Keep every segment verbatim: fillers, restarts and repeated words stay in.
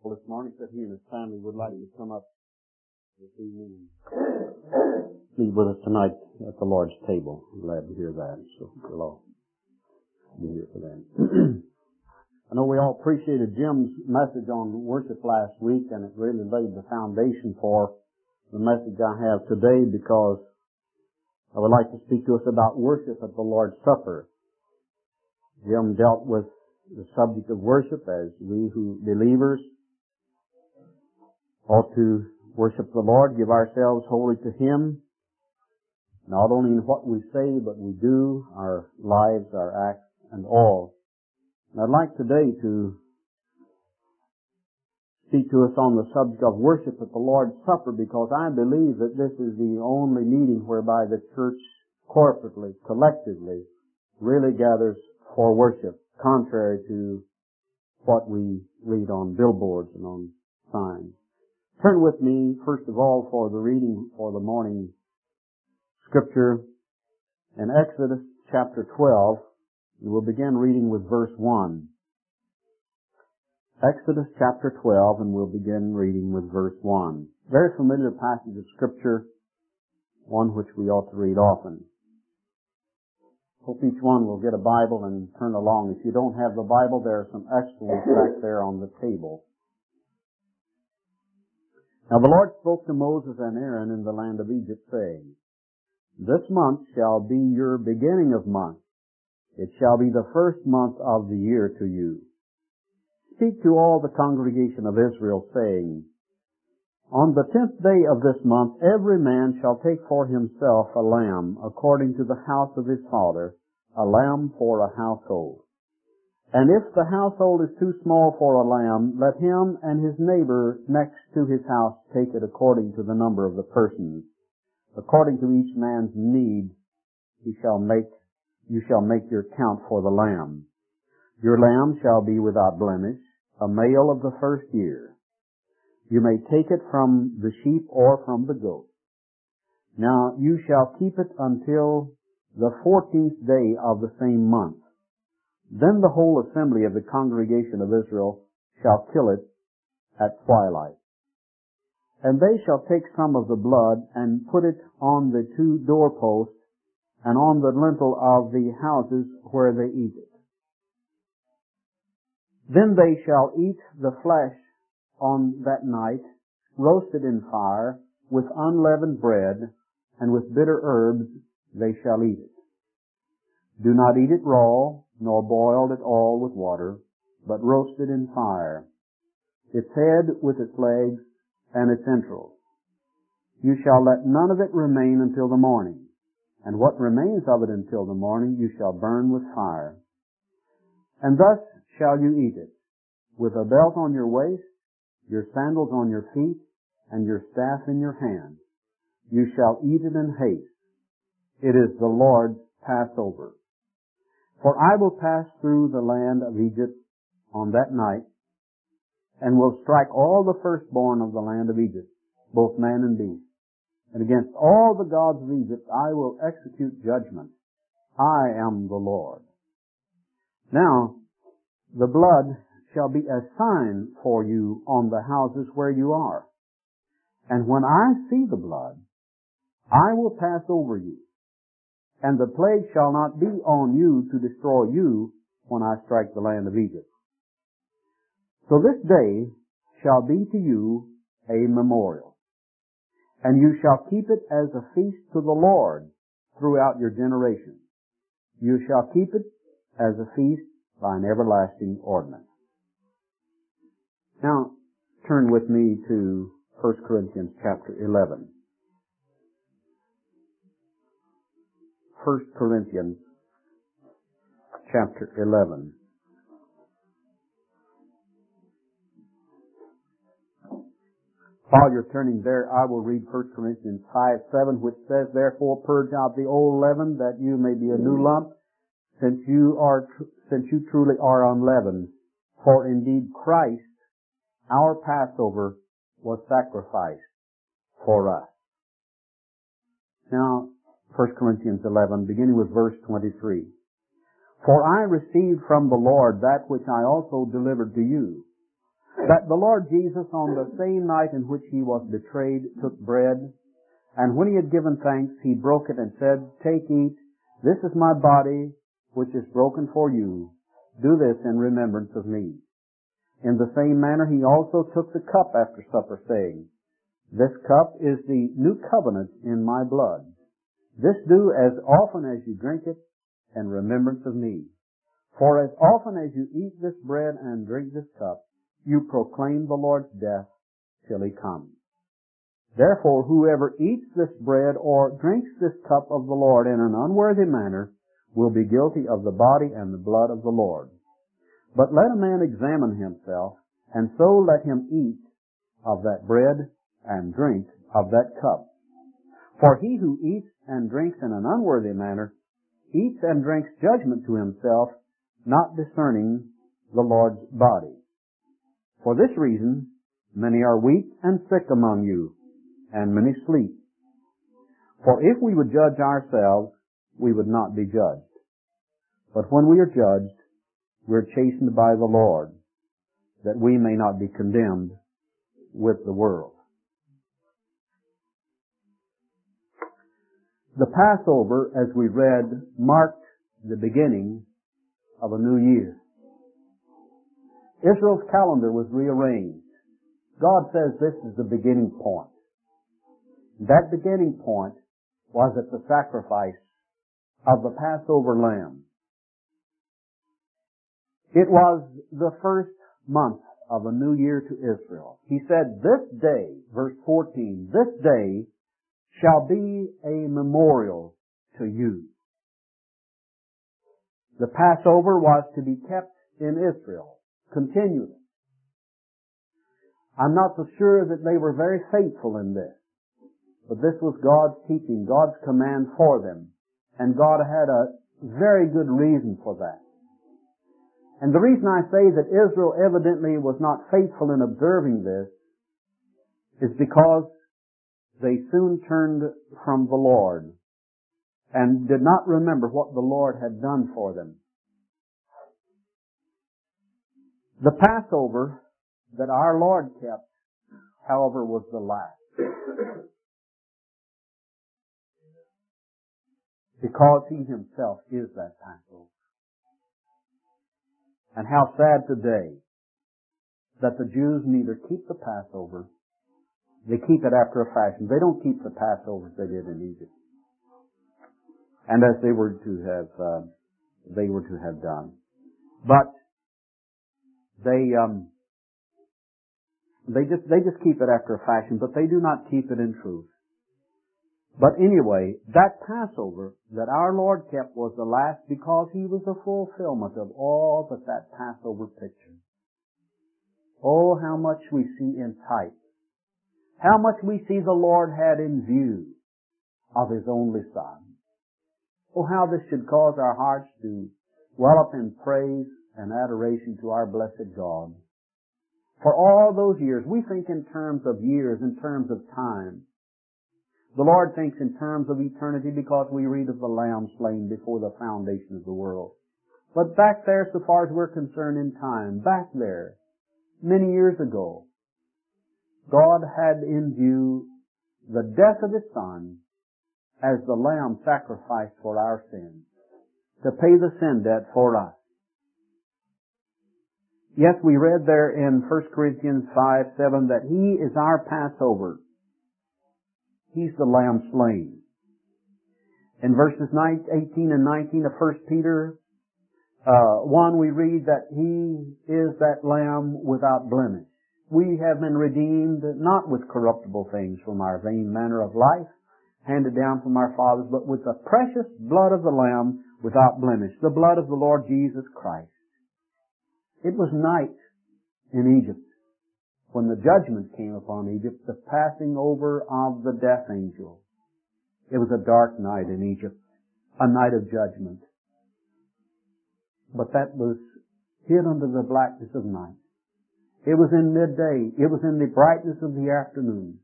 Well, this morning that he and his family would like to come up this evening and be with us tonight at the Lord's table. I'm glad to hear that. So we'll all be here for that. I know we all appreciated Jim's message on worship last week, and it really laid the foundation for the message I have today, because I would like to speak to us about worship at the Lord's Supper. Jim dealt with the subject of worship as we who believers ought to worship the Lord, give ourselves wholly to Him, not only in what we say, but we do, our lives, our acts, and all. And I'd like today to speak to us on the subject of worship at the Lord's Supper, because I believe that this is the only meeting whereby the church corporately, collectively, really gathers for worship, contrary to what we read on billboards and on signs. Turn with me, first of all, for the reading for the morning scripture in Exodus chapter twelve, and we'll begin reading with verse one. Exodus chapter twelve, and we'll begin reading with verse one. Very familiar passage of scripture, one which we ought to read often. Hope each one will get a Bible and turn along. If you don't have the Bible, there are some excellent back there on the table. Now the Lord spoke to Moses and Aaron in the land of Egypt, saying, This month shall be your beginning of months. It shall be the first month of the year to you. Speak to all the congregation of Israel, saying, On the tenth day of this month every man shall take for himself a lamb, according to the house of his father, a lamb for a household. And if the household is too small for a lamb, let him and his neighbor next to his house take it according to the number of the persons. According to each man's need, he shall make, you shall make your count for the lamb. Your lamb shall be without blemish, a male of the first year. You may take it from the sheep or from the goat. Now you shall keep it until the fourteenth day of the same month. Then the whole assembly of the congregation of Israel shall kill it at twilight. And they shall take some of the blood and put it on the two doorposts and on the lintel of the houses where they eat it. Then they shall eat the flesh on that night, roasted in fire, with unleavened bread, and with bitter herbs they shall eat it. Do not eat it raw, nor boiled at all with water, but roasted in fire, its head with its legs and its entrails. You shall let none of it remain until the morning, and what remains of it until the morning you shall burn with fire. And thus shall you eat it, with a belt on your waist, your sandals on your feet, and your staff in your hand. You shall eat it in haste. It is the Lord's Passover. For I will pass through the land of Egypt on that night, and will strike all the firstborn of the land of Egypt, both man and beast. And against all the gods of Egypt I will execute judgment. I am the Lord. Now, the blood shall be a sign for you on the houses where you are. And when I see the blood, I will pass over you. And the plague shall not be on you to destroy you when I strike the land of Egypt. So this day shall be to you a memorial, and you shall keep it as a feast to the Lord throughout your generations. You shall keep it as a feast by an everlasting ordinance. Now, turn with me to First Corinthians chapter eleven. First Corinthians chapter eleven. While you're turning there, I will read First Corinthians five seven, which says, Therefore purge out the old leaven, that you may be a new lump, since you are tr- since you truly are unleavened. For indeed Christ, our Passover, was sacrificed for us. Now, First Corinthians eleven, beginning with verse twenty-three. For I received from the Lord that which I also delivered to you, that the Lord Jesus, on the same night in which he was betrayed, took bread, and when he had given thanks, he broke it and said, "Take, eat, this is my body, which is broken for you. Do this in remembrance of me." In the same manner he also took the cup after supper, saying, "This cup is the new covenant in my blood. This do as often as you drink it in remembrance of me. For as often as you eat this bread and drink this cup, you proclaim the Lord's death till he comes. Therefore, whoever eats this bread or drinks this cup of the Lord in an unworthy manner will be guilty of the body and the blood of the Lord. But let a man examine himself, and so let him eat of that bread and drink of that cup. For he who eats and drinks in an unworthy manner eats and drinks judgment to himself, not discerning the Lord's body. For this reason, many are weak and sick among you, and many sleep. For if we would judge ourselves, we would not be judged. But when we are judged, we are chastened by the Lord, that we may not be condemned with the world. The Passover, as we read, marked the beginning of a new year. Israel's calendar was rearranged. God says this is the beginning point. That beginning point was at the sacrifice of the Passover lamb. It was the first month of a new year to Israel. He said, "This day," verse fourteen, "this day shall be a memorial to you." The Passover was to be kept in Israel continually. I'm not so sure that they were very faithful in this, but this was God's teaching, God's command for them, and God had a very good reason for that. And the reason I say that Israel evidently was not faithful in observing this is because they soon turned from the Lord and did not remember what the Lord had done for them. The Passover that our Lord kept, however, was the last. Because He Himself is that Passover. And how sad today that the Jews neither keep the Passover, they keep it after a fashion. They don't keep the Passover as they did in Egypt, and as they were to have, uh, they were to have done. But they, um, they just they just keep it after a fashion, but they do not keep it in truth. But anyway, that Passover that our Lord kept was the last because He was the fulfillment of all that that Passover pictured. Oh, how much we see in type. How much we see the Lord had in view of His only Son. Oh, how this should cause our hearts to well up in praise and adoration to our blessed God. For all those years, we think in terms of years, in terms of time. The Lord thinks in terms of eternity because we read of the Lamb slain before the foundation of the world. But back there, so far as we're concerned in time, back there, many years ago, God had in view the death of His Son as the Lamb sacrificed for our sins, to pay the sin debt for us. Yes, we read there in First Corinthians five seven that He is our Passover. He's the Lamb slain. In verses eighteen and nineteen of First Peter uh, one, we read that He is that Lamb without blemish. We have been redeemed not with corruptible things from our vain manner of life, handed down from our fathers, but with the precious blood of the Lamb without blemish, the blood of the Lord Jesus Christ. It was night in Egypt when the judgment came upon Egypt, the passing over of the death angel. It was a dark night in Egypt, a night of judgment. But that was hid under the blackness of night. It was in midday, it was in the brightness of the afternoon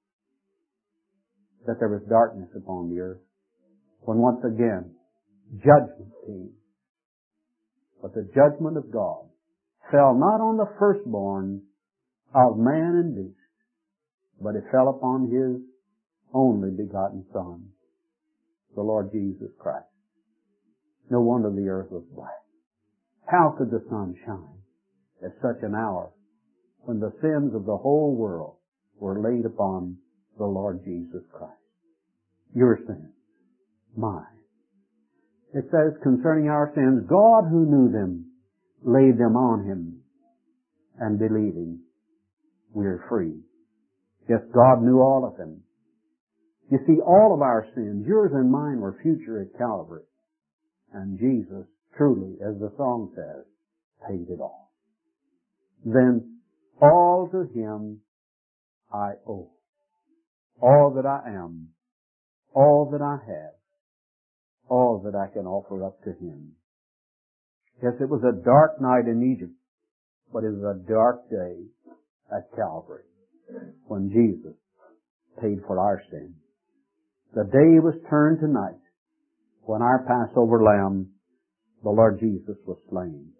that there was darkness upon the earth, when once again judgment came. But the judgment of God fell not on the firstborn of man and beast, but it fell upon His only begotten Son, the Lord Jesus Christ. No wonder the earth was black. How could the sun shine at such an hour when the sins of the whole world were laid upon the Lord Jesus Christ? Your sins, mine. It says concerning our sins, God who knew them laid them on Him, and believing we are free. Yes, God knew all of them. You see, all of our sins, yours and mine, were future at Calvary. And Jesus, truly, as the song says, paid it all. Then all to Him I owe. All that I am, all that I have, all that I can offer up to Him. Yes, it was a dark night in Egypt, but it was a dark day at Calvary when Jesus paid for our sins. The day was turned to night when our Passover lamb, the Lord Jesus, was slain.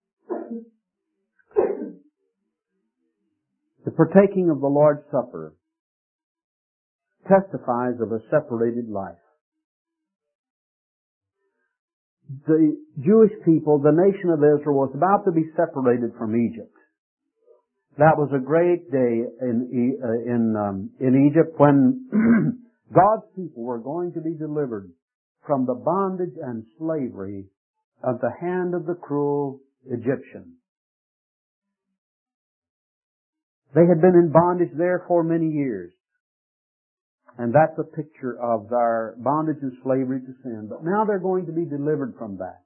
The partaking of the Lord's Supper testifies of a separated life. The Jewish people, the nation of Israel, was about to be separated from Egypt. That was a great day in uh, in um, in Egypt when God's people were going to be delivered from the bondage and slavery of the hand of the cruel Egyptian. They had been in bondage there for many years. And that's a picture of their bondage and slavery to sin. But now they're going to be delivered from that.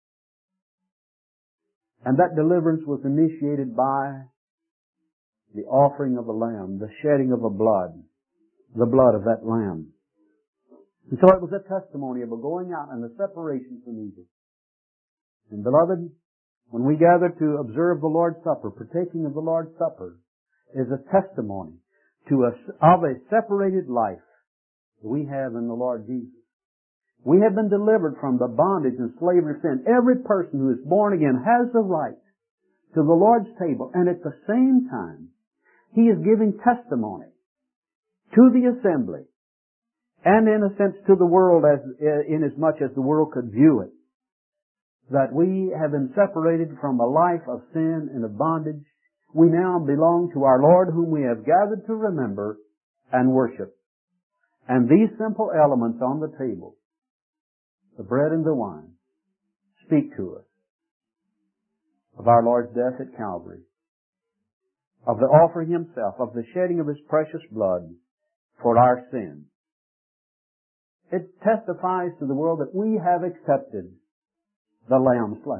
And that deliverance was initiated by the offering of a lamb, the shedding of a blood, the blood of that lamb. And so it was a testimony of a going out and a separation from Egypt. And beloved, when we gather to observe the Lord's Supper, partaking of the Lord's Supper is a testimony to us of a separated life that we have in the Lord Jesus. We have been delivered from the bondage and slavery of sin. Every person who is born again has the right to the Lord's table, and at the same time, he is giving testimony to the assembly, and in a sense to the world, as in as much as the world could view it, that we have been separated from a life of sin and of bondage. We now belong to our Lord, whom we have gathered to remember and worship. And these simple elements on the table, the bread and the wine, speak to us of our Lord's death at Calvary, of the offering Himself, of the shedding of His precious blood for our sins. It testifies to the world that we have accepted the Lamb slain.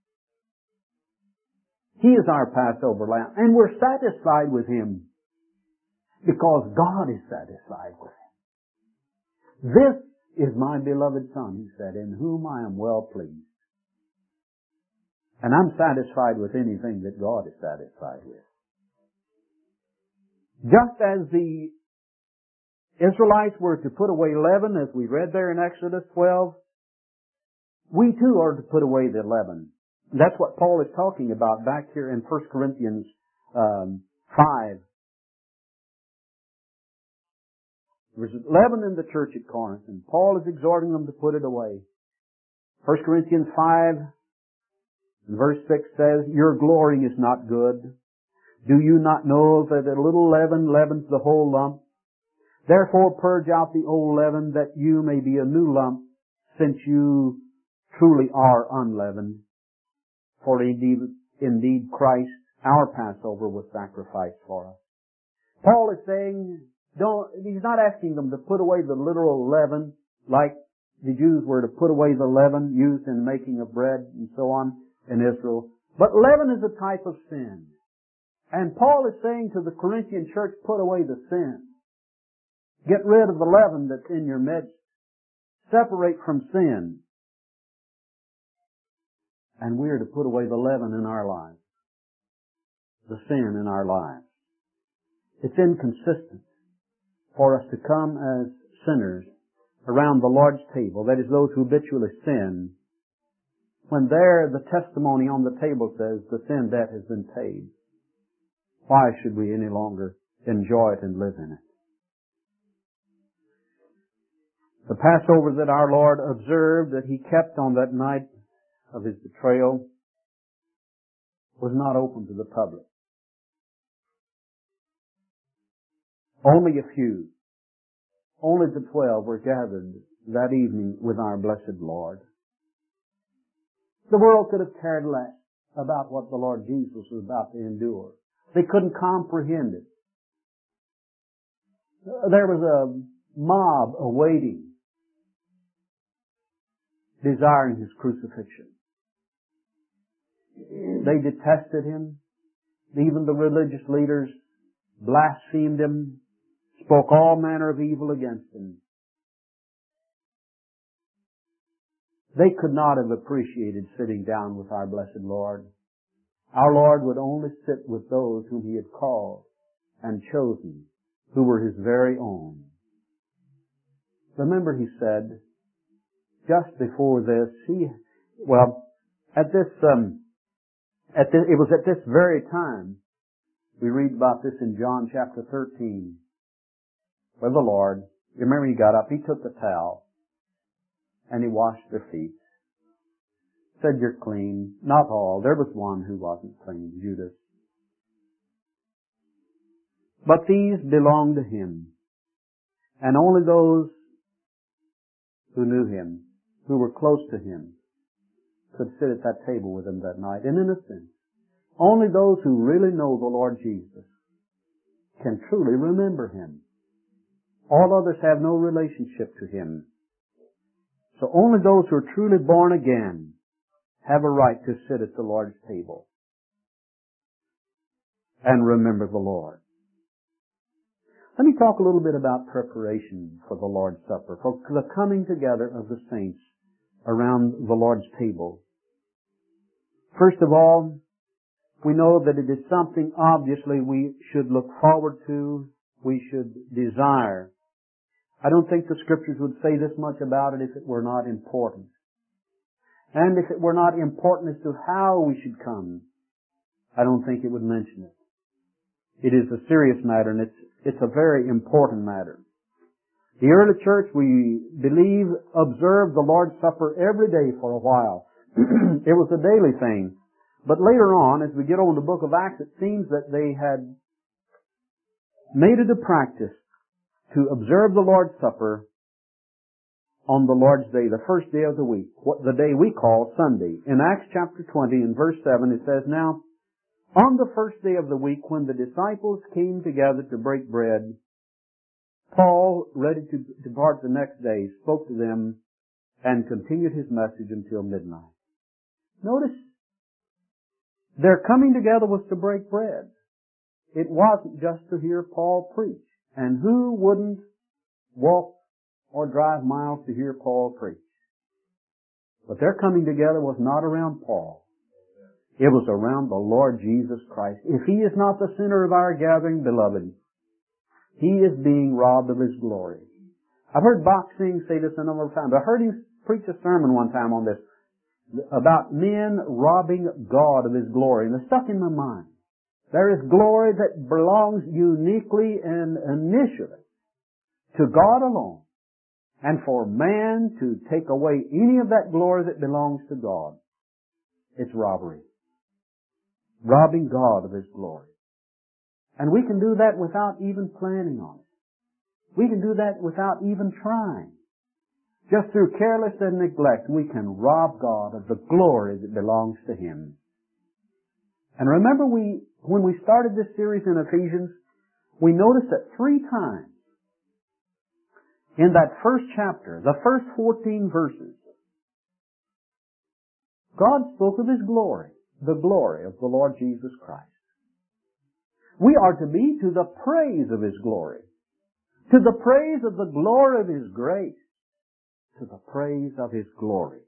He is our Passover Lamb, and we're satisfied with Him because God is satisfied with Him. This is my beloved Son, He said, in whom I am well pleased. And I'm satisfied with anything that God is satisfied with. Just as the Israelites were to put away leaven, as we read there in Exodus twelve, we too are to put away the leaven. That's what Paul is talking about back here in First Corinthians um, five. There's leaven in the church at Corinth, and Paul is exhorting them to put it away. First Corinthians five, verse six says, "Your glorying is not good. Do you not know that a little leaven leavens the whole lump? Therefore purge out the old leaven, that you may be a new lump, since you truly are unleavened. For indeed, indeed Christ, our Passover, was sacrificed for us." Paul is saying, don't, he's not asking them to put away the literal leaven, like the Jews were to put away the leaven used in the making of bread and so on in Israel. But leaven is a type of sin. And Paul is saying to the Corinthian church, put away the sin. Get rid of the leaven that's in your midst. Separate from sin. And we are to put away the leaven in our lives. The sin in our lives. It's inconsistent for us to come as sinners around the Lord's table, that is, those who habitually sin, when there the testimony on the table says the sin debt has been paid. Why should we any longer enjoy it and live in it? The Passover that our Lord observed, that He kept on that night of His betrayal, was not open to the public. Only a few, only the twelve were gathered that evening with our blessed Lord. The world could have cared less about what the Lord Jesus was about to endure. They couldn't comprehend it. There was a mob awaiting, desiring His crucifixion. They detested Him. Even the religious leaders blasphemed Him, spoke all manner of evil against Him. They could not have appreciated sitting down with our blessed Lord. Our Lord would only sit with those whom He had called and chosen, who were His very own. Remember, He said, just before this, He, well, at this, um, at this, it was at this very time, we read about this in John chapter thirteen, where the Lord, you remember He got up, He took the towel, and He washed their feet. Said, you're clean. Not all. There was one who wasn't clean, Judas. But these belonged to Him. And only those who knew Him, who were close to Him, could sit at that table with Him that night. And in a sense, only those who really know the Lord Jesus can truly remember Him. All others have no relationship to Him. So only those who are truly born again have a right to sit at the Lord's table and remember the Lord. Let me talk a little bit about preparation for the Lord's Supper, for the coming together of the saints around the Lord's table. First of all, we know that it is something obviously we should look forward to, we should desire. I don't think the Scriptures would say this much about it if it were not important. And if it were not important as to how we should come, I don't think it would mention it. It is a serious matter, and it's, it's a very important matter. The early church, we believe, observed the Lord's Supper every day for a while. It was a daily thing. But later on, as we get on the book of Acts, it seems that they had made it a practice to observe the Lord's Supper on the Lord's Day, the first day of the week, what the day we call Sunday. In Acts chapter twenty and verse seven, it says, now, on the first day of the week, when the disciples came together to break bread, Paul, ready to depart the next day, spoke to them and continued his message until midnight. Notice, their coming together was to break bread. It wasn't just to hear Paul preach. And who wouldn't walk or drive miles to hear Paul preach? But their coming together was not around Paul. It was around the Lord Jesus Christ. If He is not the center of our gathering, beloved, He is being robbed of His glory. I've heard Bach Singh say this a number of times. I heard him preach a sermon one time on this, about men robbing God of His glory. And it stuck in my mind. There is glory that belongs uniquely and initially to God alone. And for man to take away any of that glory that belongs to God, it's robbery. Robbing God of His glory. And we can do that without even planning on it. We can do that without even trying. Just through carelessness and neglect, we can rob God of the glory that belongs to Him. And remember, we when we started this series in Ephesians, we noticed that three times in that first chapter, the first fourteen verses, God spoke of His glory, the glory of the Lord Jesus Christ. We are to be to the praise of His glory, to the praise of the glory of His grace, to the praise of His glory.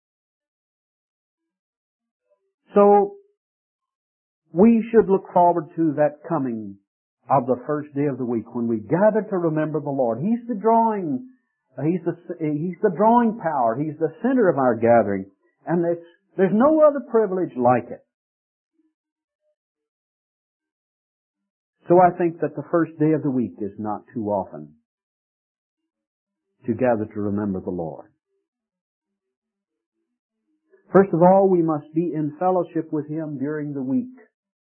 So, we should look forward to that coming of the first day of the week when we gather to remember the Lord. He's the drawing, He's the, He's the drawing power. He's the center of our gathering. And it's, there's no other privilege like it. So I think that the first day of the week is not too often to gather to remember the Lord. First of all, we must be in fellowship with Him during the week,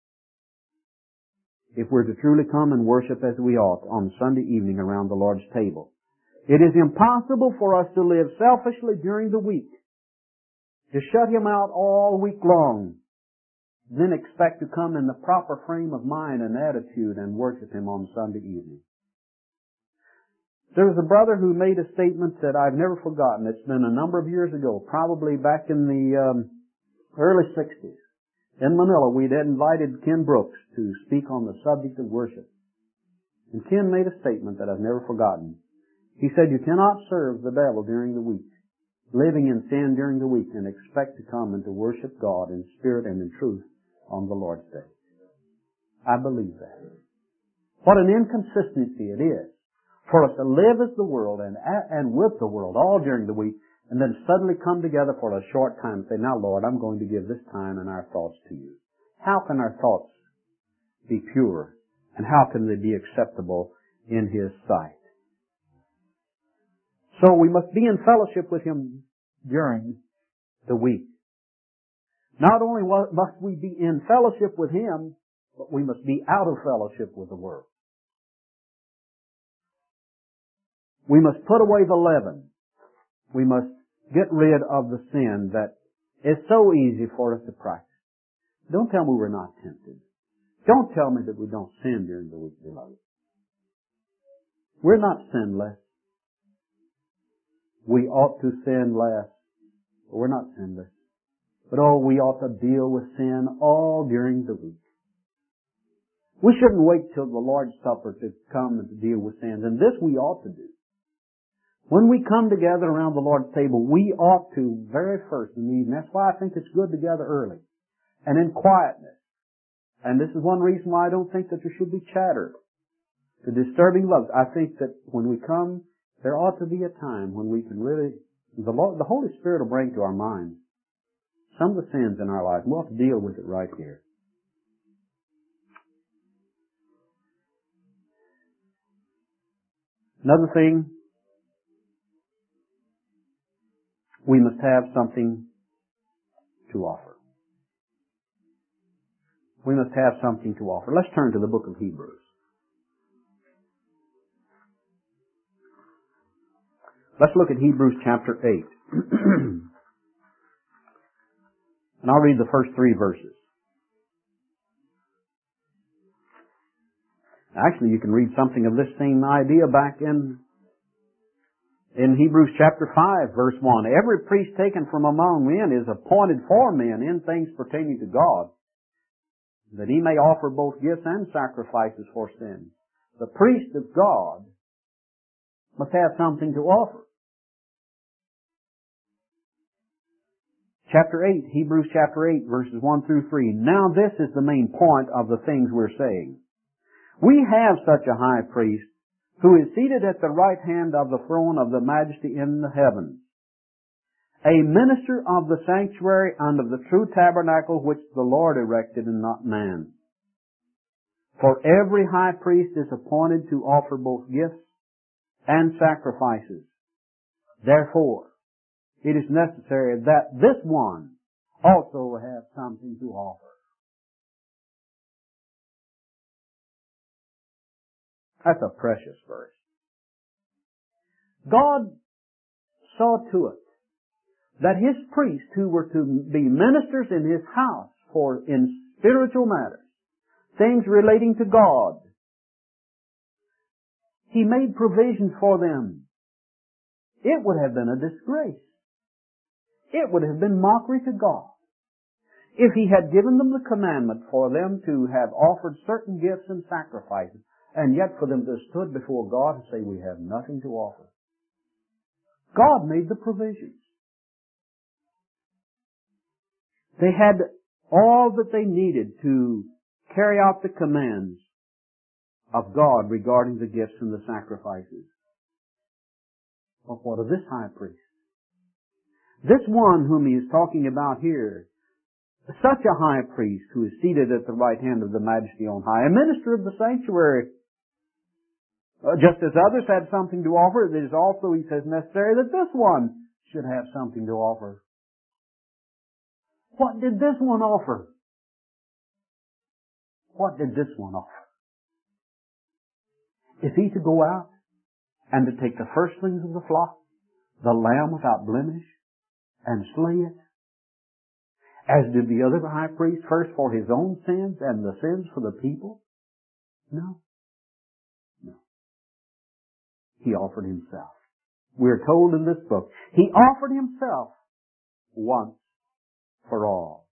if we're to truly come and worship as we ought on Sunday evening around the Lord's table. It is impossible for us to live selfishly during the week, to shut Him out all week long, then expect to come in the proper frame of mind and attitude and worship Him on Sunday evening. There was a brother who made a statement that I've never forgotten. It's been a number of years ago, probably back in the um, early sixties. In Manila, we'd invited Ken Brooks to speak on the subject of worship. And Ken made a statement that I've never forgotten. He said, you cannot serve the devil during the week, living in sin during the week, and expect to come and to worship God in spirit and in truth on the Lord's Day. I believe that. What an inconsistency it is for us to live as the world and and with the world all during the week, and then suddenly come together for a short time and say, now Lord, I'm going to give this time and our thoughts to you. How can our thoughts be pure, and how can they be acceptable in His sight? So we must be in fellowship with Him during the week. Not only must we be in fellowship with Him, but we must be out of fellowship with the world. We must put away the leaven. We must get rid of the sin that is so easy for us to practice. Don't tell me we're not tempted. Don't tell me that we don't sin during the week, beloved. We're not sinless. We ought to sin less, but we're not sinless. But oh, we ought to deal with sin all during the week. We shouldn't wait till the Lord's Supper to come and to deal with sins, and this we ought to do. When we come together around the Lord's table, we ought to, very first in the evening, that's why I think it's good to gather early, and in quietness. And this is one reason why I don't think that there should be chatter, the disturbing love. I think that when we come, there ought to be a time when we can really, the Lord, the Holy Spirit will bring to our minds some of the sins in our lives. We'll have to deal with it right here. Another thing, we must have something to offer. We must have something to offer. Let's turn to the book of Hebrews. Let's look at Hebrews chapter eight. And I'll read the first three verses. Actually, you can read something of this same idea back in In Hebrews chapter five, verse one, every priest taken from among men is appointed for men in things pertaining to God, that he may offer both gifts and sacrifices for sin. The priest of God must have something to offer. Chapter eight, Hebrews chapter eight, verses one through three. Now this is the main point of the things we're saying. We have such a high priest who is seated at the right hand of the throne of the majesty in the heavens, a minister of the sanctuary and of the true tabernacle which the Lord erected and not man. For every high priest is appointed to offer both gifts and sacrifices. Therefore, it is necessary that this one also have something to offer. That's a precious verse. God saw to it that His priests who were to be ministers in His house for in spiritual matters, things relating to God, He made provisions for them. It would have been a disgrace. It would have been mockery to God if He had given them the commandment for them to have offered certain gifts and sacrifices, and yet for them to have stood before God and say, we have nothing to offer. God made the provisions. They had all that they needed to carry out the commands of God regarding the gifts and the sacrifices. But what of this high priest? This one whom he is talking about here, such a high priest who is seated at the right hand of the Majesty on high, a minister of the sanctuary, uh, just as others had something to offer, it is also, he says, necessary that this one should have something to offer. What did this one offer? What did this one offer? Is he to go out and to take the firstlings of the flock, the lamb without blemish, and slay it? As did the other high priest, first for his own sins and the sins for the people? No. No. He offered himself. We're told in this book, he offered himself once for all.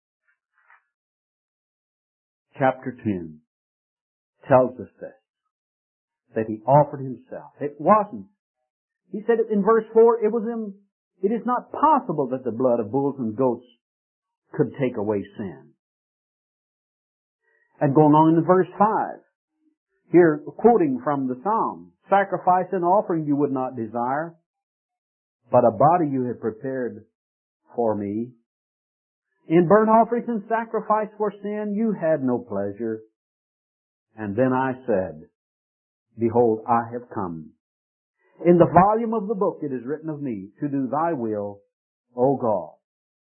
Chapter ten tells us this, that he offered himself. It wasn't. He said it in verse four, it was in, it is not possible that the blood of bulls and goats could take away sin. And going on in verse five, here quoting from the Psalm, sacrifice and offering you would not desire, but a body you have prepared for me. In burnt offerings and sacrifice for sin you had no pleasure. And then I said, behold, I have come. In the volume of the book it is written of me, to do thy will, O God.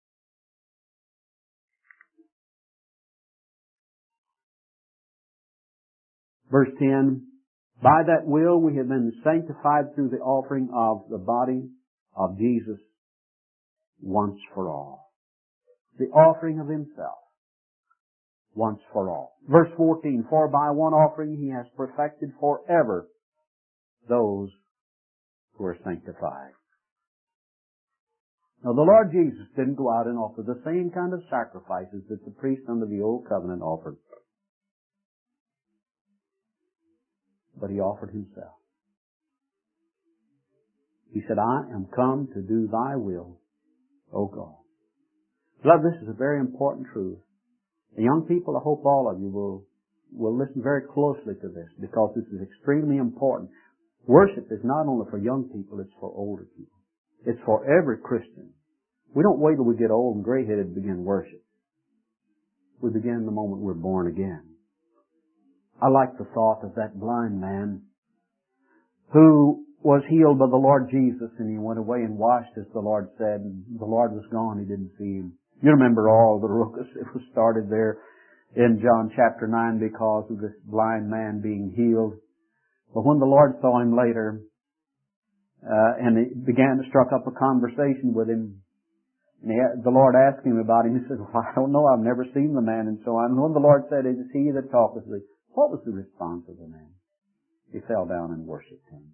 Verse ten, by that will we have been sanctified through the offering of the body of Jesus once for all. The offering of himself once for all. Verse fourteen, for by one offering he has perfected forever those who are sanctified. Now the Lord Jesus didn't go out and offer the same kind of sacrifices that the priests under the Old Covenant offered. But he offered himself. He said, I am come to do thy will, O God. Beloved, this is a very important truth. And young people, I hope all of you will, will listen very closely to this, because this is extremely important. Worship is not only for young people, it's for older people. It's for every Christian. We don't wait till we get old and gray-headed to begin worship. We begin the moment we're born again. I like the thought of that blind man who was healed by the Lord Jesus, and he went away and washed, as the Lord said, and the Lord was gone. He didn't see him. You remember all the ruckus that was started there in John chapter nine because of this blind man being healed. But when the Lord saw him later, uh, and he began to struck up a conversation with him, and he, the Lord asked him about him, he said, well, I don't know, I've never seen the man, and so on. And when the Lord said, it is he that talketh with thee, what was the response of the man? He fell down and worshipped him.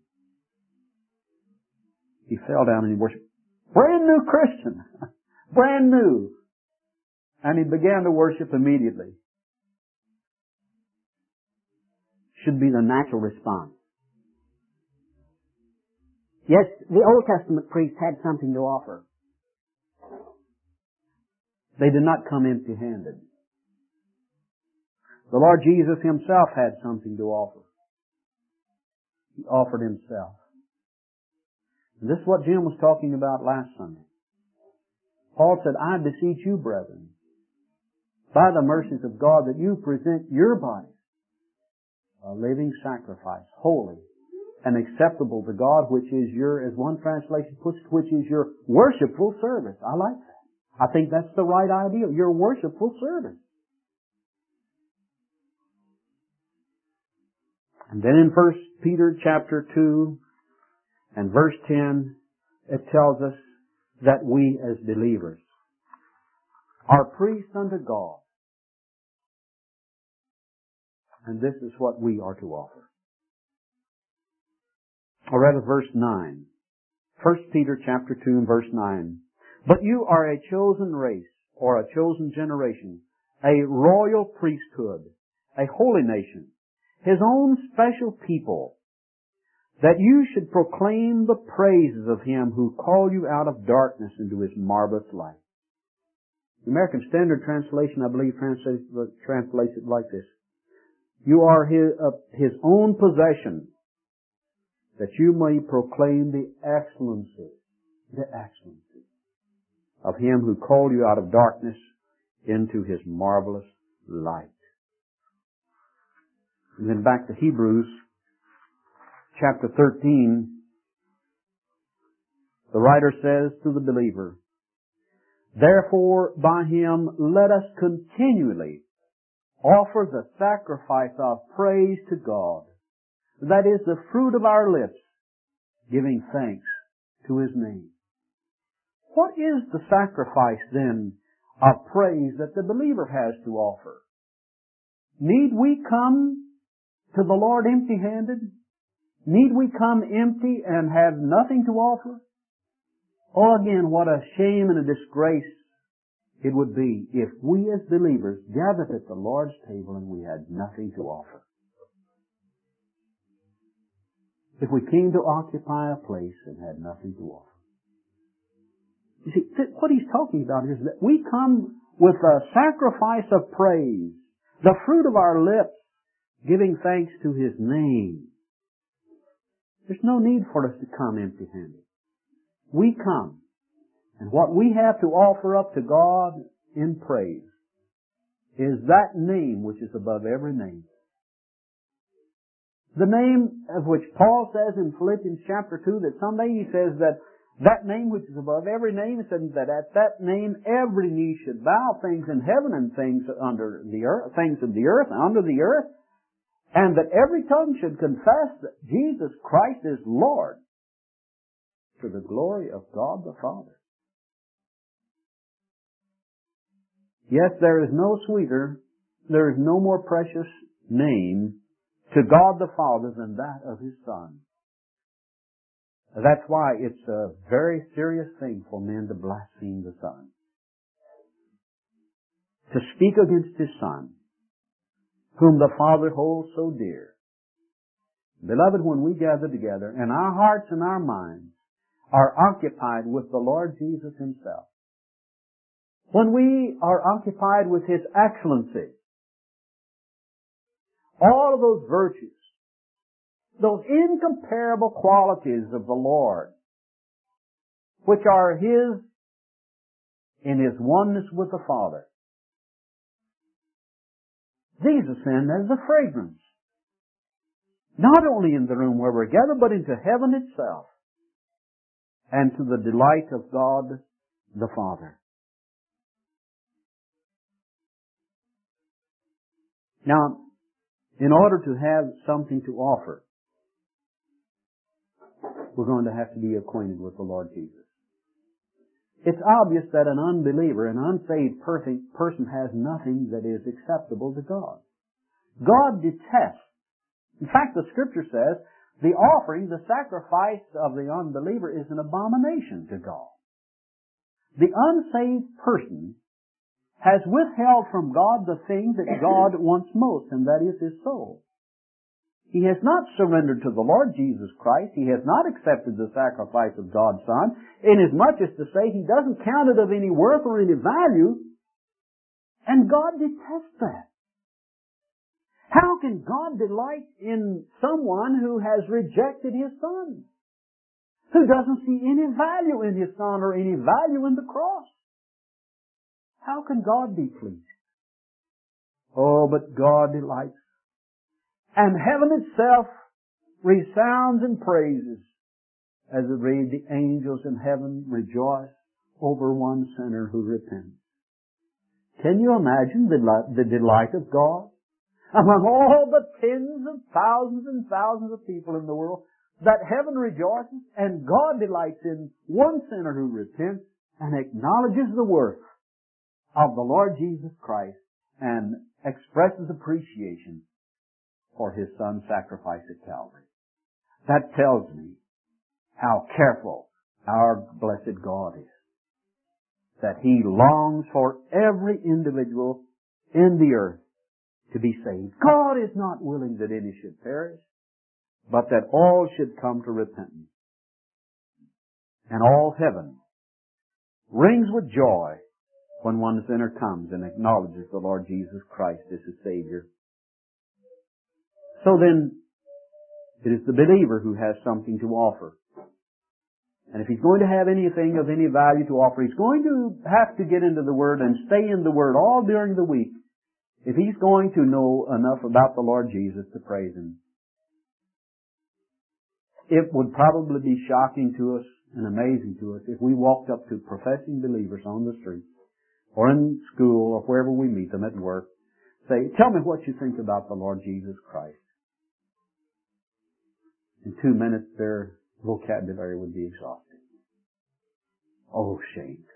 He fell down and he worshipped. Brand new Christian. Brand new. And he began to worship immediately. Should be the natural response. Yes, the Old Testament priests had something to offer. They did not come empty-handed. The Lord Jesus himself had something to offer. He offered himself. And this is what Jim was talking about last Sunday. Paul said, I beseech you, brethren, by the mercies of God, that you present your bodies a living sacrifice, holy and acceptable to God, which is your, as one translation puts it, which is your worshipful service. I like that. I think that's the right idea, your worshipful service. And then in First Peter chapter two and verse ten, it tells us that we as believers are priests unto God. And this is what we are to offer. Or rather verse nine. First Peter chapter two and verse nine. But you are a chosen race, or a chosen generation, a royal priesthood, a holy nation, His own special people, that you should proclaim the praises of Him who called you out of darkness into His marvelous light. The American Standard Translation, I believe, translates, translates it like this. You are his, uh, his own possession, that you may proclaim the excellency, the excellency of Him who called you out of darkness into His marvelous light. And then back to Hebrews chapter thirteen, the writer says to the believer, "Therefore by Him let us continually offer the sacrifice of praise to God, that is the fruit of our lips, giving thanks to His name." What is the sacrifice then of praise that the believer has to offer? Need we come to the Lord empty-handed? Need we come empty and have nothing to offer? Oh, again, what a shame and a disgrace it would be if we as believers gathered at the Lord's table and we had nothing to offer. If we came to occupy a place and had nothing to offer. You see, what he's talking about is that we come with a sacrifice of praise, the fruit of our lips, giving thanks to His name. There's no need for us to come empty-handed. We come, and what we have to offer up to God in praise is that name which is above every name. The name of which Paul says in Philippians chapter two that someday he says that that name which is above every name, he said that at that name every knee should bow, things in heaven and things under the earth, things of the earth, under the earth, and that every tongue should confess that Jesus Christ is Lord, to the glory of God the Father. Yes, there is no sweeter, there is no more precious name to God the Father than that of His Son. That's why it's a very serious thing for men to blaspheme the Son. To speak against His Son, whom the Father holds so dear. Beloved, when we gather together and our hearts and our minds are occupied with the Lord Jesus Himself, when we are occupied with His excellency, all of those virtues, those incomparable qualities of the Lord, which are His in His oneness with the Father, these ascend as a fragrance, not only in the room where we're gathered, but into heaven itself, and to the delight of God the Father. Now, in order to have something to offer, we're going to have to be acquainted with the Lord Jesus. It's obvious that an unbeliever, an unsaved person has nothing that is acceptable to God. God detests. In fact, the Scripture says the offering, the sacrifice of the unbeliever is an abomination to God. The unsaved person has withheld from God the thing that God wants most, and that is his soul. He has not surrendered to the Lord Jesus Christ. He has not accepted the sacrifice of God's Son, inasmuch as to say he doesn't count it of any worth or any value, and God detests that. How can God delight in someone who has rejected His Son? Who doesn't see any value in His Son or any value in the cross? How can God be pleased? Oh, but God delights. And heaven itself resounds in praises as the angels in heaven rejoice over one sinner who repents. Can you imagine the, the delight of God? Among all the tens of thousands and thousands of people in the world, that heaven rejoices and God delights in one sinner who repents and acknowledges the worth of the Lord Jesus Christ and expresses appreciation for His Son's sacrifice at Calvary. That tells me how careful our blessed God is. That He longs for every individual in the earth to be saved. God is not willing that any should perish, but that all should come to repentance. And all heaven rings with joy when one sinner comes and acknowledges the Lord Jesus Christ as His Savior. So then, it is the believer who has something to offer. And if he's going to have anything of any value to offer, he's going to have to get into the Word and stay in the Word all during the week if he's going to know enough about the Lord Jesus to praise Him. It would probably be shocking to us and amazing to us if we walked up to professing believers on the street or in school or wherever we meet them at work, say, tell me what you think about the Lord Jesus Christ. In two minutes their vocabulary would be exhausted. Oh, shame.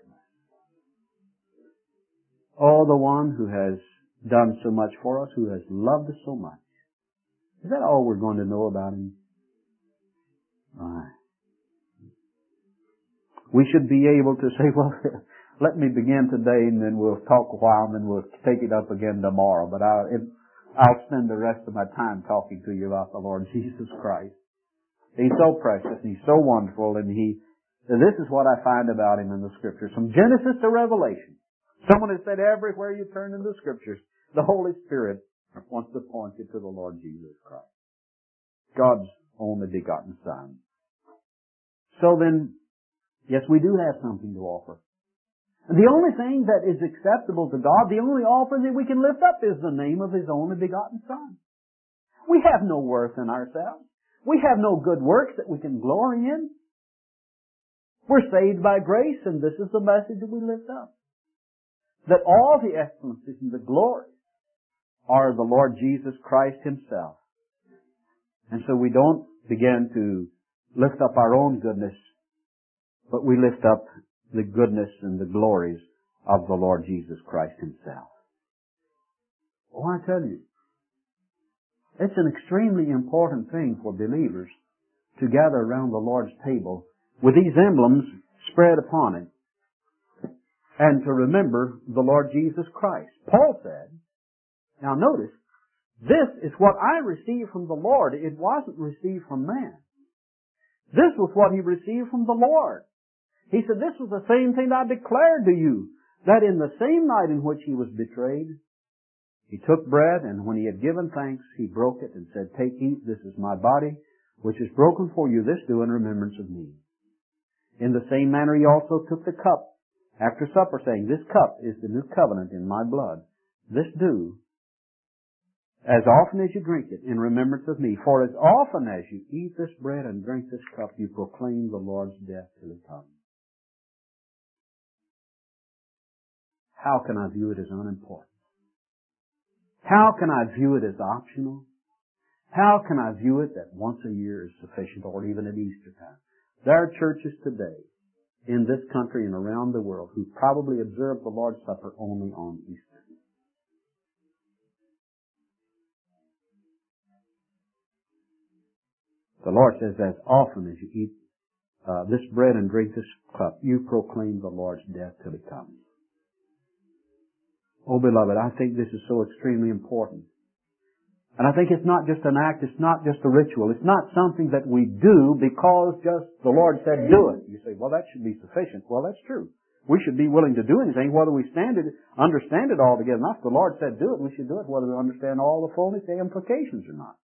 Oh, the one who has done so much for us, who has loved us so much. Is that all we're going to know about Him? Right. We should be able to say, well, let me begin today and then we'll talk a while and then we'll take it up again tomorrow. But I'll, it, I'll spend the rest of my time talking to you about the Lord Jesus Christ. He's so precious and He's so wonderful, and He, this is what I find about Him in the Scriptures. From Genesis to Revelation. Someone has said everywhere you turn in the Scriptures, the Holy Spirit wants to point you to the Lord Jesus Christ. God's only begotten Son. So then, yes, we do have something to offer. And the only thing that is acceptable to God, the only offer that we can lift up is the name of His only begotten Son. We have no worth in ourselves. We have no good works that we can glory in. We're saved by grace, and this is the message that we lift up. That all the excellencies and the glories are the Lord Jesus Christ Himself. And so we don't begin to lift up our own goodness, but we lift up the goodness and the glories of the Lord Jesus Christ Himself. Oh, I tell you, it's an extremely important thing for believers to gather around the Lord's table with these emblems spread upon it and to remember the Lord Jesus Christ. Paul said, now notice, this is what I received from the Lord. It wasn't received from man. This was what he received from the Lord. He said, this was the same thing I declared to you, that in the same night in which He was betrayed, He took bread, and when He had given thanks, He broke it and said, take, eat, this is my body, which is broken for you. This do in remembrance of me. In the same manner He also took the cup after supper, saying, this cup is the new covenant in my blood. This do as often as you drink it in remembrance of me. For as often as you eat this bread and drink this cup, you proclaim the Lord's death till He comes. How can I view it as unimportant? How can I view it as optional? How can I view it that once a year is sufficient, or even at Easter time? There are churches today in this country and around the world who probably observe the Lord's Supper only on Easter. The Lord says, as often as you eat uh, this bread and drink this cup, you proclaim the Lord's death till He comes. Oh, beloved, I think this is so extremely important. And I think it's not just an act, it's not just a ritual, it's not something that we do because just the Lord said do it. You say, well, that should be sufficient. Well, that's true. We should be willing to do anything, whether we stand it, understand it altogether. Not if the Lord said do it, we should do it, whether we understand all the fullness, the implications or not.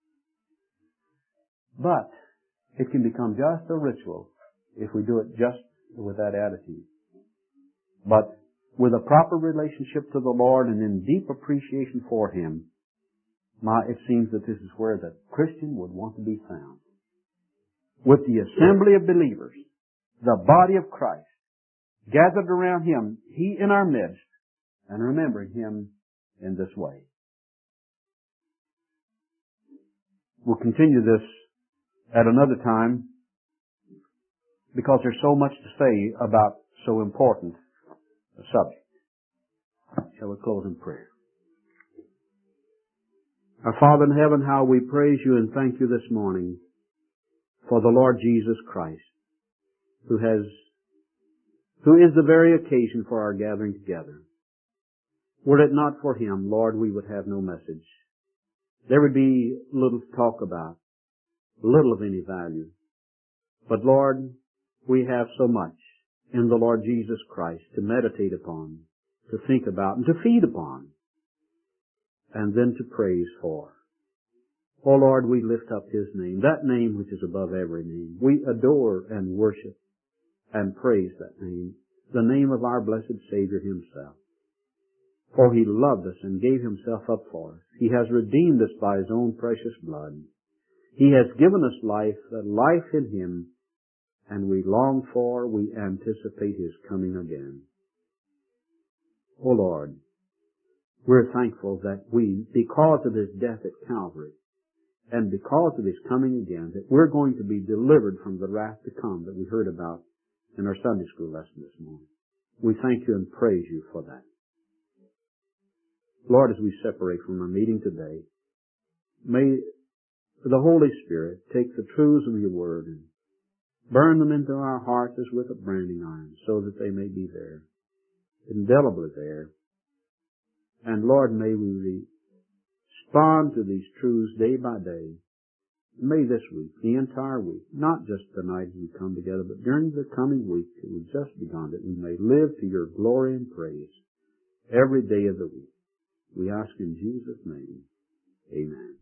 But it can become just a ritual if we do it just with that attitude. But with a proper relationship to the Lord and in deep appreciation for Him, my, it seems that this is where the Christian would want to be found. With the assembly of believers, the body of Christ, gathered around Him, He in our midst, and remembering Him in this way. We'll continue this at another time because there's so much to say about so important a subject. Shall we close in prayer? Our Father in heaven, how we praise You and thank You this morning for the Lord Jesus Christ, who has, who is the very occasion for our gathering together. Were it not for Him, Lord, we would have no message. There would be little to talk about, little of any value. But Lord, we have so much in the Lord Jesus Christ to meditate upon, to think about, and to feed upon, and then to praise for. Oh Lord, we lift up His name, that name which is above every name. We adore and worship and praise that name, the name of our blessed Savior Himself. For He loved us and gave Himself up for us. He has redeemed us by His own precious blood. He has given us life, the life in Him, and we long for, we anticipate His coming again. O Lord, we're thankful that we, because of His death at Calvary, and because of His coming again, that we're going to be delivered from the wrath to come that we heard about in our Sunday school lesson this morning. We thank You and praise You for that. Lord, as we separate from our meeting today, may the Holy Spirit take the truths of Your Word and burn them into our hearts as with a branding iron, so that they may be there, indelibly there. And Lord, may we respond to these truths day by day. May this week, the entire week, not just the night as we come together, but during the coming week that we've just begun, that we may live to Your glory and praise every day of the week. We ask in Jesus' name, amen.